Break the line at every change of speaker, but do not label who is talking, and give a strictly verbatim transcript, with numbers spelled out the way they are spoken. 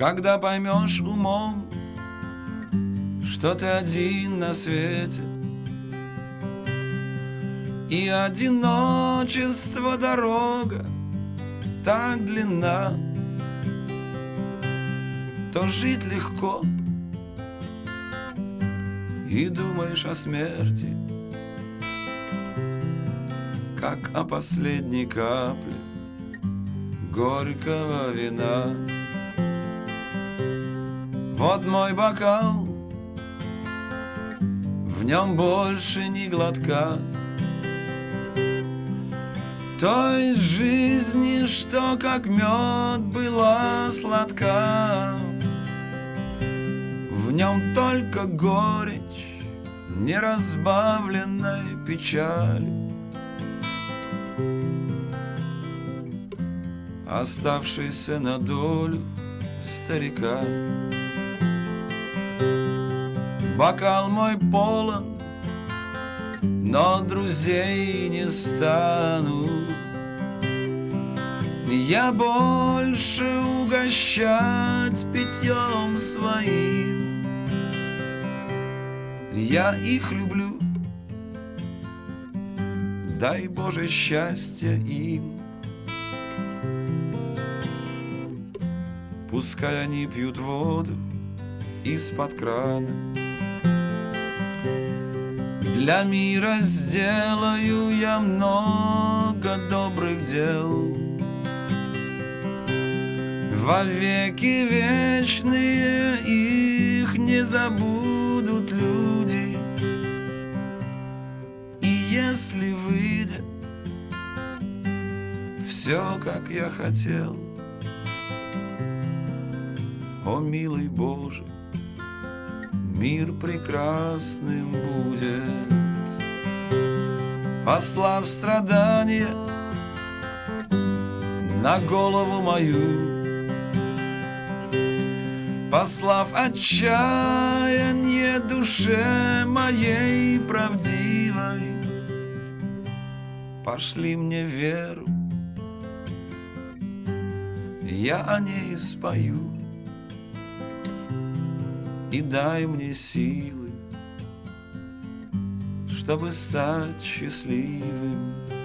Когда поймешь умом, что ты один на свете, и одиночество дорога так длинна, то жить легко, и думаешь о смерти, как о последней капле горького вина. Вот мой бокал, в нем больше ни глотка той жизни, что как мед была сладка. В нем только горечь неразбавленной печали, оставшийся на долю старика. Бокал мой полон, но друзей не стану я больше угощать питьем своим. Я их люблю, дай Боже счастья им. Пускай они пьют воду из-под крана. Для мира сделаю я много добрых дел. Во веки вечные их не забудут люди. И если выйдет все, как я хотел, о, милый Боже, мир прекрасным будет. Послав страдания на голову мою, послав отчаяние душе моей правдивой, пошли мне веру, я о ней спою. И дай мне силы, чтобы стать счастливым.